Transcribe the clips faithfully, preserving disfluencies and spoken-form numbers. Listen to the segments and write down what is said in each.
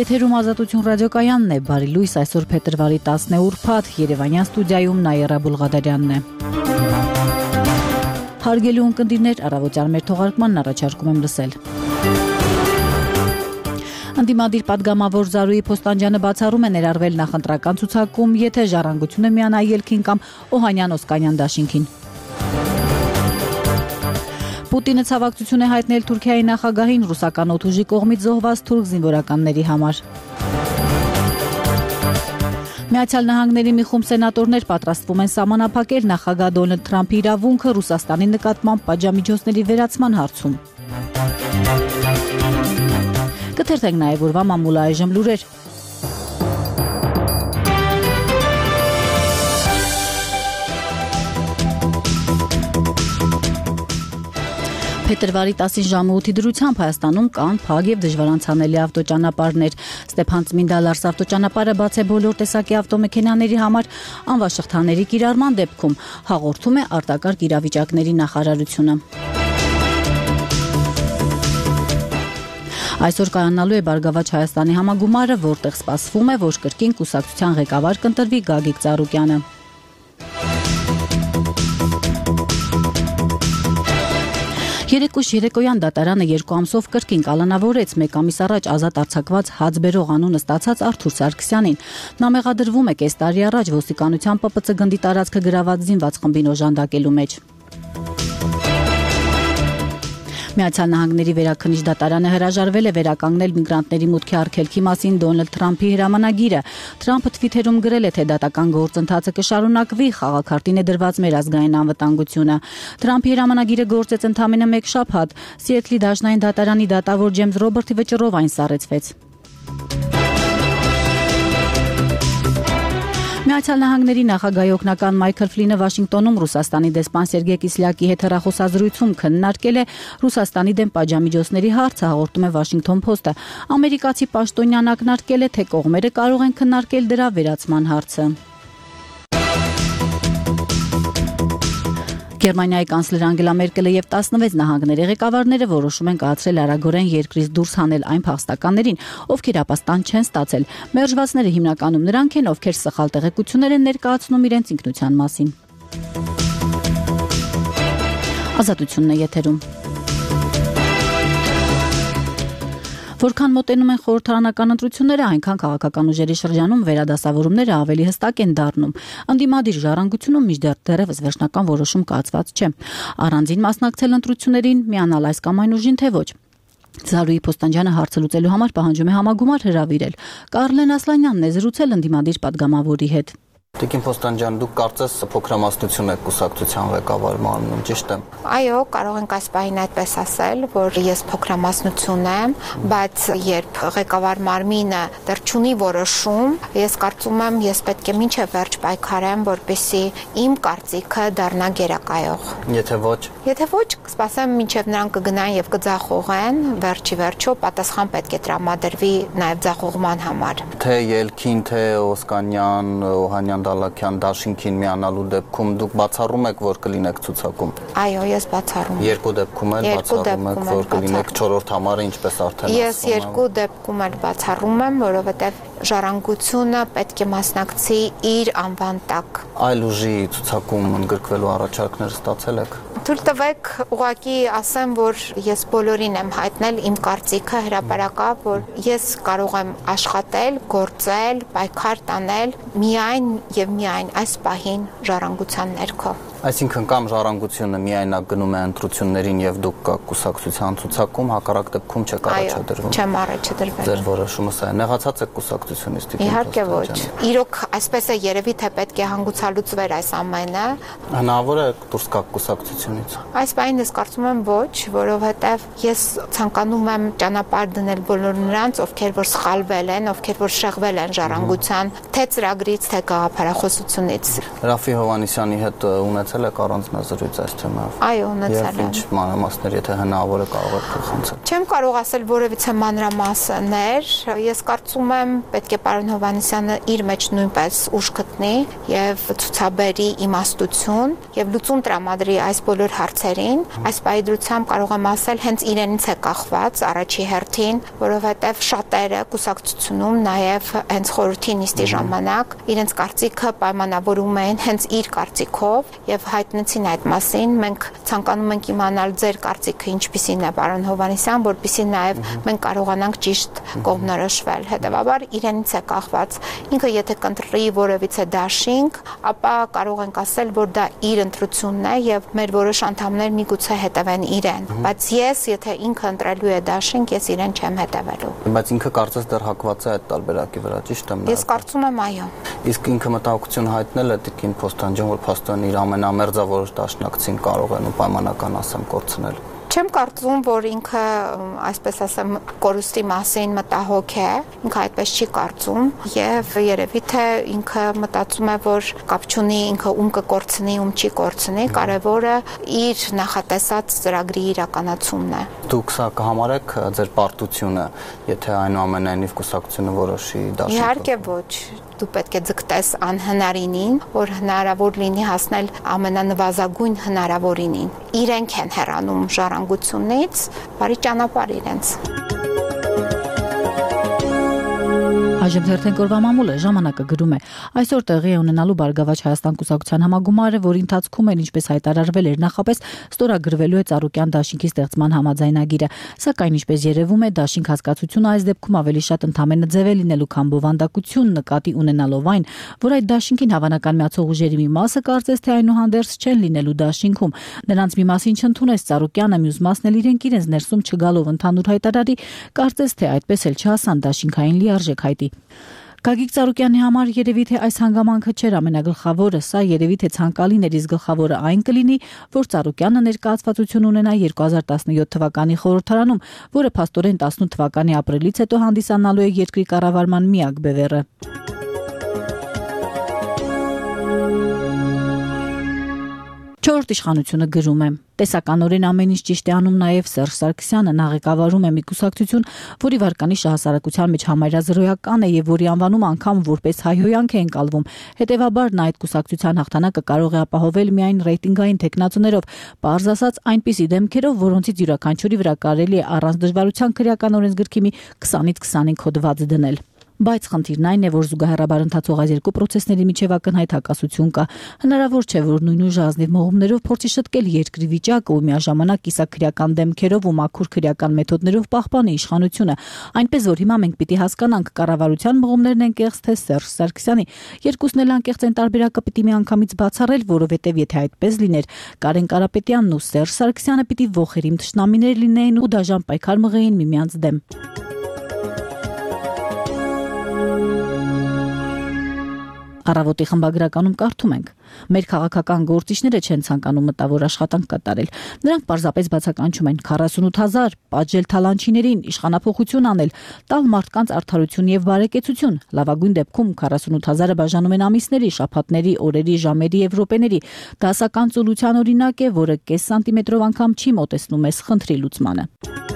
Եթերում Ազատություն ռադիոկայանն է, բարի լույս, այսօր փետրվարի տասն է ուրբաթ, Երևանյան ստուդիայում Նաիրա Բուլղադարյանն է։ Հարգելի ունկնդիրներ, առավոտյան մեր թողարկմանն առաջարկում եմ լսել։ Ընդդիմադիր պատգամավոր Զարուհի Փոստանջյանը բացառում է ներառվել նախընտրական ցուցակում, եթե Ժառանգությունը միանա ելքին կամ Օհանյան-Օսկանյան դաշինքին։ Պուտինը ցավակցություն է հայտնել Թուրքիայի նախագահին ռուսական օդուժի կողմից զոհված թուրք զինվորականների համար։ Միացյալ Նահանգների մի խումբ սենատորներ պատրաստվում են սահմանափակել նախագահ Դոնալդ Թրամփի իրավունքը Ռուսաստանի նկատմամբ պատժամիջոցների վերացման հարցում։ Կթերթենք նաև օրվա մամուլայժմ լուրեր։ Փետրվարի տասին ժամը ութի դրությամբ Հայաստանում կան փակ եւ դժվարանցանելի ավտոճանապարհներ։ Ստեփան Ծմինդալարս ավտոճանապարհը բաց է բոլոր տեսակի ավտոմեքենաների համար անվաշղթաների կիրառման դեպքում, հաղորդում է արտակարգ իրավիճակների նախարարությունը։ Այսօր կայանալու է Բարգավաճ Հայաստանի համագումարը, որտեղ սպասվում է, որ կրկին կուսակցության ղեկավար կընտրվի Գագիկ Ծառուկյանը։ Երեկոш երեկոյան դատարանը երկու ամսով կրկին կալանավորեց մեկ ամիս առաջ ազատ արձակված հաց բերող անունը ստացած Արթուր Սարգսյանին։ Նա մեղադրվում է կես տարի առաջ ոստիկանության Պ Պ Ց գնդի տարածքը գրաված զինված խմբին օժանդակելու մեջ։ Միացյալ Նահանգների վերաքննիչ դատարանը հրաժարվել է վերականգնել միգրանտների մուտքի արգելքի մասին Դոնալդ Թրամփի հրամանագիրը։ Թրամփը թվիթերում գրել է, թե դատական գործընթացը կշարունակվի, խաղաքարտին է դրված մեր ազգային անվտանգությունը։ Թրամփի հրամանագիրը գործեց ընդամենը մեկ շաբաթ։ Սիեթլի դաշնային դատարանի դատավոր Ջեյմս Ռոբերթի վճռով այն սառեցվեց։ Միացյալ Նահանգների նախագահի օգնական Մայքլ Ֆլինը Վաշինգտոնում Ռուսաստանի դեսպան Սերգեյ Կիսլյակի հետ հեռախոսազրույցում քննարկել է Ռուսաստանի դեմ պատժամիջոցների հարցը, հաղորդում է Վաշինգտոն Փոստը։ Ամերիկացի պաշտոնյան ակնարկել է, թե կողմերը կարող են քննարկել դրա վերացման հարցը։ Գերմանիայի կանցլեր Անգելա Մերկելը եւ տասնվեց նահանգների ղեկավարները որոշում են կայացրել արագորեն երկրից դուրս հանել այն փախստականներին, ովքեր ապաստան չեն ստացել։ Մերժվածները հիմնականում նրանք են, ովքեր սխալ տեղեկություններ են ներկայացնում իրենց ինքնության մասին։ Ազատությունն է եթերում։ Որքան մոտենում են խորհրդարանական ընտրությունները, այնքան քաղաքական ուժերի շրջանում վերադասավորումները ավելի հստակ են դառնում։ Ընդդիմադիր Ժառանգությունում մինչդեռ դեռևս վերջնական որոշում կայացված չէ։ Առանձին մասնակցել ընտրություններին, միանալ այս կամ այն ուժին, թե ոչ։ Զարուհի Փոստանջյանը հարցը լուծելու համար պահանջում է համագումար հրավիրել։ Կարլեն Ասլանյանն է զրուցել ընդդիմադիր պատգամավորի հետ։ Տիկին Փոստանջյան, դուք կարծես փոքրամասնություն եք կուսակցության ղեկավարում անում, ճիշտ է։ Այո, կարող ենք այս պահին այդպես ասել, որ ես փոքրամասնություն եմ, բայց երբ ղեկավար մարմինը դեռ չունի որոշում, ես կարծում եմ, ես պետք է մինչև վերջ պայքարեմ, որպեսզի իմ կարծիքը դառնա գերակայող։ Եթե ոչ։ Եթե ոչ, կսպասեմ մինչև նրանք կգնան եւ կձախողեն, վերջի վերջո պատասխան պետք է տրամադրվի նաեւ ձախողման համար։ Թե ելքին, թե Օսկանյան, Օհանյան Դալաքյան դաշինքին միանալու դեպքում դուք բացառում եք, որ կլինեք ցուցակում։ Այո, ես բացառում եմ։ Երկու դեպքում էլ բացառում եք, որ կլինեք չորրորդ համարը, ինչպես արդեն ասում եմ։ Ես երկու դեպքում էլ բացառում եմ, որովհետև Ժառանգությունը պետք է մասնակցի իր անվան տակ։ Այլ ուժի ցուցակում ընդգրկվելու առաջարկներ ստացել եք։ Թույլ տվեք ուղղակի ասեմ, որ ես բոլորին եմ հայտնել իմ կարծիքը հրապարակավ, որ ես կարող եմ աշխատել, գործել, պայքար տանել միայն եւ միայն այս պահին Ժառանգության ներքո։ Այսինքն կամ Ժառանգությունը միայնակ գնում է ընտրություններին եւ դուք կաք կուսակցության ցուցակում, հակառակ դեպքում չեք առաջադրվում։ Այո, չեմ առաջադրվել։ Ձեր որոշումը սա է։ Նեղացած եք կուսակցությունից դիպ։ Իհարկե ոչ։ Իրոք այսպես է երևի թե պետք է հանգուցալուծվեր այս ամենը։ Հնարավոր է դուրս գաք կուսակցությունից։ Այս բանին ես կարծում եմ ոչ, որովհետեւ ես ցանկանում եմ ճանապարհ դնել բոլոր նրանց, ովքեր որ սխալվել են, ովքեր որ շեղվել են Ժառանգության թե ծրագրից, թե գաղափարախոսությունից։ Ռաֆի Հովհաննիսյանի հետ ունեցել ունեցել եք առանձնազրույց այս թեմայով։ Այո, ունեցել եմ։ Ինչ մանրամասներ, եթե հնարավոր է կարող եք խնդրել։ Չեմ կարող ասել որևիցե մանրամասներ, ես կարծում եմ պետք է պարոն Հովհաննիսյանը իր մեջ նույնպես ուժ գտնի եւ ցուցաբերի իմաստություն եւ լուծում տրամադրի այս բոլոր հարցերին։ Այս պայծրությամբ կարող եմ ասել հենց իրենից է կախված առաջի հերթին, որովհետեւ շատերը կուսակցությունում նաեւ հենց խորհրդի նիստի ժամանակ իրենց կարծիքը պայմանավորում էին հենց իր կարծիքով եւ հայտնեցին այդ մասին։ Մենք ցանկանում ենք իմանալ ձեր կարծիքը ինչպիսին է, պարոն Հովհաննիսյան, որպեսզի նաեւ մենք կարողանանք ճիշտ կողմնորոշվել։ Հետևաբար իրենից է կախված։ Ինքը եթե կընտրի որևիցե դաշինք, ապա կարող ենք ասել, որ դա իր ընտրությունն է եւ մեր որոշ անդամներ միգուցե հետևեն իրեն, բայց ես, եթե ինքը ընտրելու է դաշինք, ես իրեն չեմ հետևելու։ Բայց ինքը կարծես դեռ հակված է այդ տարբերակի վրա, ճիշտ եմ։ Ես կարծում եմ, այո։ Իսկ ինքը մտահոգություն հայտնել է Տիկին Փոստանջյան, որ փաստորեն իր ամենամերձավորոշ դաշնակցին կարող են ու պայմանական ասեմ կորցնել։ Չեմ կարծում, որ ինքը, այսպես ասեմ, կորուստի մասին մտահոգ է, ինքը այդպես չի կարծում եւ երևի թե ինքը մտածում է, որ կապ չունի ինքը ում կկորցնի, ում չի կորցնի, կարևորը իր նախատեսած ծրագրի իրականացումն է։ Դուք սա կհամարեք ձեր պարտությունը, եթե այնուամենայնիվ կուսակցությունը որոշի դաշինք։ Իհարկե ոչ, դու պետք է ձգտես անհնարինին, որ հնարավոր լինի հասնել ամենանվազագույն հնարավորինին։ Իրենք են հեռանում ժառանգությունից, բարի ճանապարհ իրենց։ Այժմ թերթենք օրվա մամուլը ժամանակը գրում է. այսօր տեղի է ունենալու Բարգավաճ Հայաստան կուսակցության համագումարը, որի ընթացքում էր ինչպես հայտարարվել էր նախապես ստորագրվելու է Ծառուկյան դաշինքի ստեղծման համաձայնագիրը, սակայն ինչպես երևում է դաշինք հասկացությունը այս դեպքում ավելի շատ ընդամենը ձև է լինելու, քան բովանդակություն նկատի ունենալով այն, որ այդ դաշինքին հավանական միացող ուժերի մի մասը կարծես թե այնուհանդերձ չեն լինելու դաշինքում, նրանց մի մասին չընդունեց Ծառուկյանը, մյուս մասն էլ իրենք իրենց ներսում չգալով ընդհանուր հայտարարի, կարծես թե այդպես էլ չհասան դաշինքային լիարժեք հայտի։ Գագիկ Ծառուկյանի համար երևի թե այս հանգամանքը չէր ամենագլխավորը, սա երևի թե ցանկալին էր, իսկ գլխավորը այն կլինի, որ Ծառուկյանը ներկայացվածություն ունենա երկու հազար տասնյոթ թվականի խորհրդարանում, որը փաստորեն տասնութ թվականի ապրիլից հետո հանդիսանալու է երկրի կառավարման միակ բևեռը։ Չորրորդ իշխանությունը գրում է. տեսականորեն ամեն ինչ ճիշտ է անում նաև Սերժ Սարգսյանը, նա ղեկավարում է մի կուսակցություն, որի վարկանիշը հասարակության մեջ համարյա զրոյական է եւ որի անվանումը անգամ որպես հայհոյանք է ընկալվում։ Հետևաբար նա այդ կուսակցության հաղթանակը կարող է ապահովել միայն ռեյտինգային տեխնացուներով, պարզ ասած այնպիսի դեմքերով, որոնցից յուրաքանչյուրի վրա կարելի է առանց դժվարության քրեական օրենսգրքի մի քսանից քսանհինգ հոդված դնել։ Բայց խնդիրն այն է, որ զուգահեռաբար ընթացող այս երկու պրոցեսների միջև ակնհայտ հակասություն կա։ Հնարավոր չէ, որ նույն ուժը ազնիվ մողումներով փորձի շտկել երկրի վիճակը ու միաժամանակ կիսաքրեական դեմքերով ու մաքուր քրեական մեթոդներով պահպանի իշխանությունը։ Այնպես որ հիմա մենք պիտի հասկանանք կառավարության մողումներն են կեղծ թե Սերժ Սարգսյանի։ Երկուսն էլ անկեղծ են, տարբերակը պիտի միանգամից բացառել, որովհետև եթե այդպես լիներ, Կարեն Կարապետյանն ու Սերժ Սարգսյանը պիտի ողերիմ թշնամիներ լինեին ու դաժան պայքար մղեին միմյանց դեմ։ Առավոտի խմբագրականում կարդում ենք. մեր քաղաքական գործիչները չեն ցանկանում մտավոր աշխատանք կատարել։ Նրանք պարզապես բացականչում են քառասունութ հազար, պատժել թալանչիներին, իշխանափոխություն անել, տալ մարդկանց արդարություն եւ բարեկեցություն։ Լավագույն դեպքում քառասունութ հազարը բաժանում են ամիսների, շաբաթների, օրերի, ժամերի եւ րոպեների։ Դասական ծուլության օրինակ է, որը կես սանտիմետրով անգամ չի մոտեցնում էս խնդրի լուծմանը։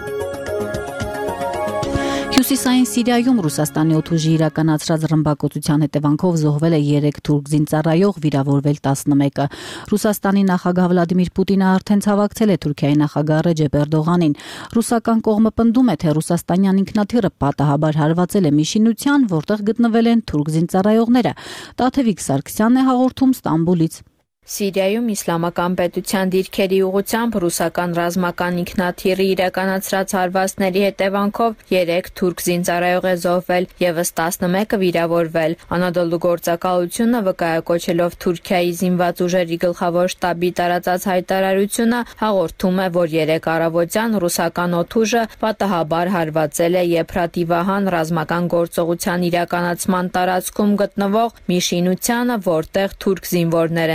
Հյուսիսային Սիրիայում Ռուսաստանի օդուժի իրականացրած ռմբակոծության հետևանքով զոհվել է երեք թուրք զինծառայող, վիրավորվել տասնմեկը։ Ռուսաստանի նախագահ Վլադիմիր Պուտինը արդեն ցավակցել է Թուրքիայի նախագահ Ռեջեփ Էրդողանին։ Ռուսական կողմը պնդում է, թե ռուսաստանյան ինքնաթիռը պատահաբար հարվածել է մի շինության, որտեղ գտնվել են թուրք զինծառայողները։ Տաթևիկ Սարգսյանն է հաղորդում Ստամբուլից։ Սիրիայում իսլամական պետության դիրքերի ուղղությամբ ռուսական ռազմական ինքնաթիռի իրականացրած հարվածների հետևանքով երեք թուրք զինծառայող է զոհվել ևս տասնմեկը վիրավորվել։ Անադոլու գործակալությունը վկայակոչելով Թուրքիայի զինված ուժերի գլխավոր շտաբի տարածած հայտարարությունը հաղորդում է, որ երեք առավոտյան ռուսական օդուժը պատահաբար հարվածել է Եփրատի Վահան ռազմական գործողության իրականացման տարածքում գտնվող մի շինությանը, որտեղ թուրք զինվորներ են գտնվել։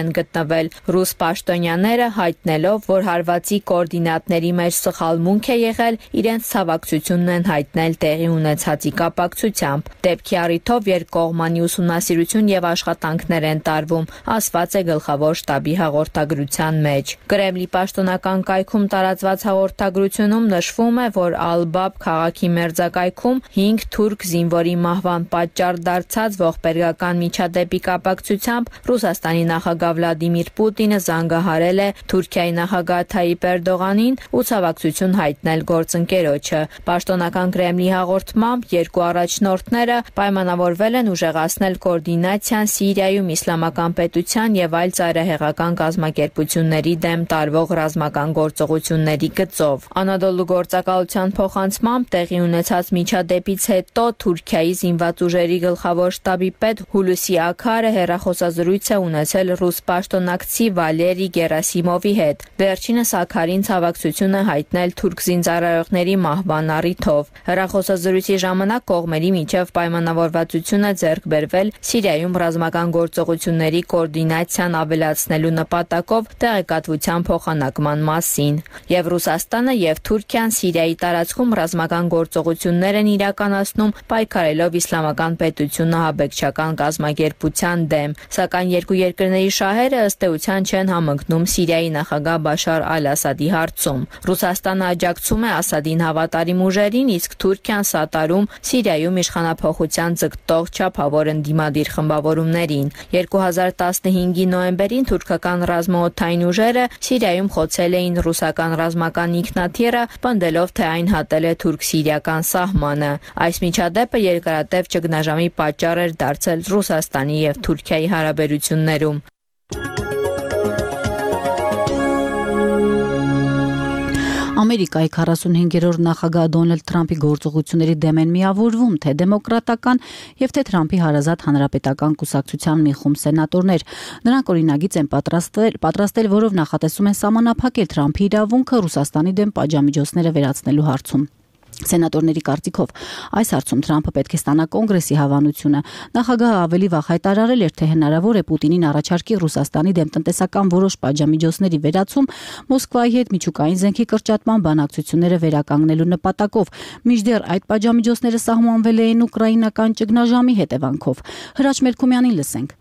հայտնվել։ Ռուս պաշտոնյաները հայտնելով, որ հարվածի կոորդինատների մեջ սխալմունք է եղել, իրենց ցավակցությունն են հայտնել տեղի ունեցածի կապակցությամբ։ Դեպքի առիթով երկկողմանի ուսումնասիրություն եւ աշխատանքներ են տարվում, ասված է գլխավոր շտաբի հաղորդագրության մեջ։ Կրեմլի պաշտոնական կայքում տարածված հաղորդագրությունում նշվում է, որ Ալ-Բաբ քաղաքի մերձակայքում հինգ թուրք զինվորի մահվան պատճառ դարձած ողբերգական միջադեպի կապակցությամբ Ռուսաստանի նախագահ Վլադիմիր Պուտինը զանգահարել է Թուրքիայի նախագահ Թայիպ Էրդողանին ու ցավակցություն հայտնել գործընկերոջը։ Պաշտոնական Կրեմլի հաղորդմամբ երկու առաջնորդները պայմանավորվել են ուժեղացնել կոորդինացիան Սիրիայում իսլամական պետության եւ այլ ծայրահեղական կազմակերպությունների դեմ տարվող ռազմական գործողությունների գծով։ Անադոլու գործակալության փոխանցմամբ տեղի ունեցած միջադեպից հետո Թուրքիայի զինված ուժերի գլխավոր շտաբի պետ Հուլուսի Աքարը հեռախոսազրույց է ունեցել ռուս պաշտոնակցի Վալերի Գերասիմովի հետ։ Վերջինս Աքարին ցավակցություն է հայտնել թուրք զինծառայողների մահվան առիթով։ Հեռախոսազրույցի ժամանակ կողմերի միջև պայմանավորվածություն է ձեռք բերվել Սիրիայում ռազմական գործողությունների կոորդինացիան ավելացնելու նպատակով տեղեկատվության փոխանակման մասին։ Եվ Ռուսաստանը եւ Թուրքիան Սիրիայի տարածքում ռազմական գործողություններ են իրականացնում պայքարելով իսլամական պետությունը ահաբեկչական կազմակերպության դեմ, սակայն երկու երկրների շահերը ըստ էության չեն համընկնում Սիրիայի նախագահ Բաշար Ալ-Ասադի հարցում։ Ռուսաստանը աջակցում է Ասադին հավատարիմ ուժերին, իսկ Թուրքիան սատարում Սիրիայում իշխանափոխության ձգտող չափավոր ընդդիմադիր խմբավորումներին։ երկու հազար տասնհինգի նոյեմբերին թուրքական ռազմաօդային ուժերը Սիրիայում խոցել էին ռուսական ռազմական ինքնաթիռը, պնդելով, թե այն հատել է թուրք-սիրիական սահմանը։ Այս միջադեպը երկարատև ճգնաժամի պատճառ էր դարձել Ռուսաստանի եւ Թուրքիայի հարաբերություններում։ Ամերիկայի քառասունհինգերորդ նախագահ Դոնալդ Թրամփի գործողությունների դեմ են միավորվում թե դեմոկրատական եւ թե Թրամփի հարազատ հանրապետական կուսակցության մի խումբ սենատորներ։ Նրանք օրինագիծ են պատրաստել, պատրաստել, որով նախատեսում են սահմանափակել Թրամփի իրավունքը Ռուսաստանի դեմ պատժամիջոցները վերացնելու հարցում։ Սենատորների կարծիքով այս հարցում Թրամփը պետք է ստանա կոնգրեսի հավանությունը։ Նախագահը ավելի վաղ հայտարարել էր, թե հնարավոր է Պուտինին առաջարկի Ռուսաստանի դեմ տնտեսական որոշ պատժամիջոցների վերացում Մոսկվայի հետ միջուկային զենքի կրճատման բանակցությունները վերականգնելու նպատակով։ Մինչդեռ այդ պատժամիջոցները սահմանվել էին ուկրաինական ճգնաժամի հետևանքով։ Հրաչ Մերկումյանին լսենք։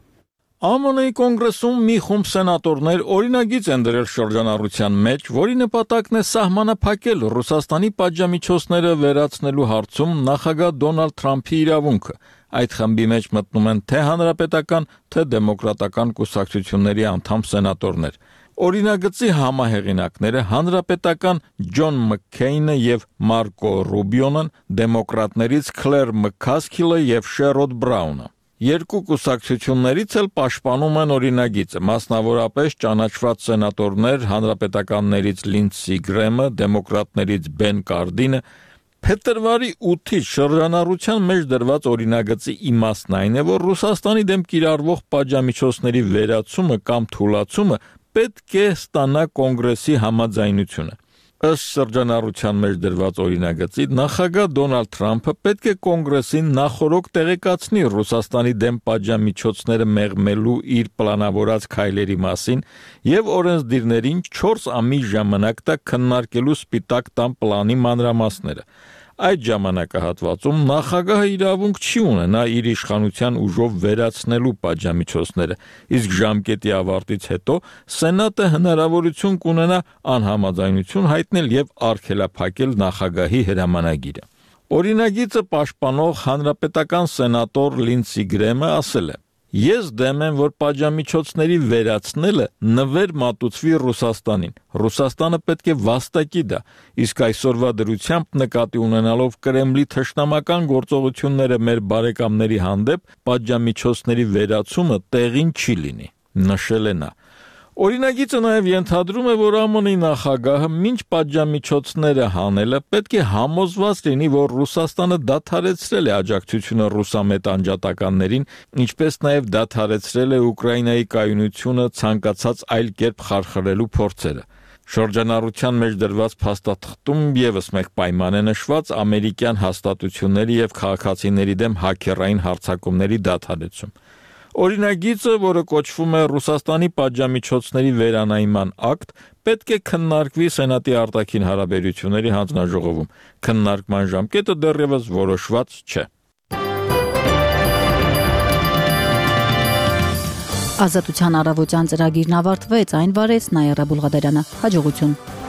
ԱՄՆ-ի կոնգրեսում մի խումբ սենատորներ օրինագիծ են դրել շրջանառության մեջ, որի նպատակն է սահմանափակել Ռուսաստանի պատժամիջոցները վերացնելու հարցում նախագահ Դոնալդ Թրամփի իրավունքը։ Այդ խմբի մեջ մտնում են թե հանրապետական, թե դեմոկրատական կուսակցությունների անդամ սենատորներ։ Օրինագծի համահեղինակները հանրապետական Ջոն Մաքքեյնը եւ Մարկո Ռուբիոն, դեմոկրատներից Քլեր Մքասքիլը եւ Շերոդ Բրաունը։ Երկու կուսակցություններից էլ պաշտպանում են օրինագիծը, մասնավորապես ճանաչված սենատորներ հանրապետականներից Լինդսի Գրեմը, դեմոկրատներից Բեն Կարդինը։ Փետրվարի ութից շրջանառության մեջ դրված օրինագծի իմաստն այն է, որ Ռուսաստանի դեմ կիրառվող պատժամիջոցների վերացումը կամ թուլացումը պետք է ստանա կոնգրեսի համաձայնությունը։ Ըստ շրջանառության մեջ դրված օրինագծի նախագահ Դոնալդ Թրամփը պետք է կոնգրեսին նախորոք տեղեկացնի Ռուսաստանի դեմ պատժամիջոցները մեղմելու իր պլանավորած քայլերի մասին եւ օրենսդիրներին չորս ամիս ժամանակ տա քննարկելու Սպիտակ տան պլանի մանրամասները։ Այդ ժամանակահատվածում նախագահը իրավունք չի ունենա իր իշխանության ուժով վերացնելու պատժամիջոցները, իսկ ժամկետի ավարտից հետո Սենատը հնարավորություն կունենա անհամաձայնություն հայտնել եւ արգելափակել նախագահի հրամանագիրը։ Օրինագիծը պաշտպանող հանրապետական սենատոր Լինդսի Գրեմը ասել է. Ես դեմ եմ, որ պատժամիջոցների վերացնելը նվեր մատուցվի Ռուսաստանին։ Ռուսաստանը պետք է վաստակի դա, իսկ այսօրվա դրությամբ նկատի ունենալով Կրեմլի թշնամական գործողությունները մեր բարեկամների հանդեպ, պատժամիջոցների վերացումը տեղին չի լինի, նշել է նա։ Օրինագիծը նաև ենթադրում է, որ ԱՄՆ-ի նախագահը մինչ պատժամիջոցները հանելը պետք է համոզված լինի, որ Ռուսաստանը դադարեցրել է աջակցությունը ռուսամետ անջատականներին, ինչպես նաև դադարեցրել է Ուկրաինայի կայունությունը ցանկացած այլ կերպ խարխլելու փորձերը։ Շրջանառության մեջ դրված փաստաթղթում ևս մեկ պայման է նշված ամերիկյան հաստատությունների եւ քաղաքացիների դեմ հաքերային հարձակումների դադարեցում։ Օրինագիծը, որը կոչվում է Ռուսաստանի պատժամիջոցների վերանայման ակտ, պետք է քննարկվի Սենատի արտաքին հարաբերությունների հանձնաժողովում։ Քննարկման ժամկետը դեռևս որոշված չէ։ Ազատության առավոտյան ծրագիրն ավարտվեց, այն վարեց Նայիրա Բուլղադարյանը։ Հաջողություն։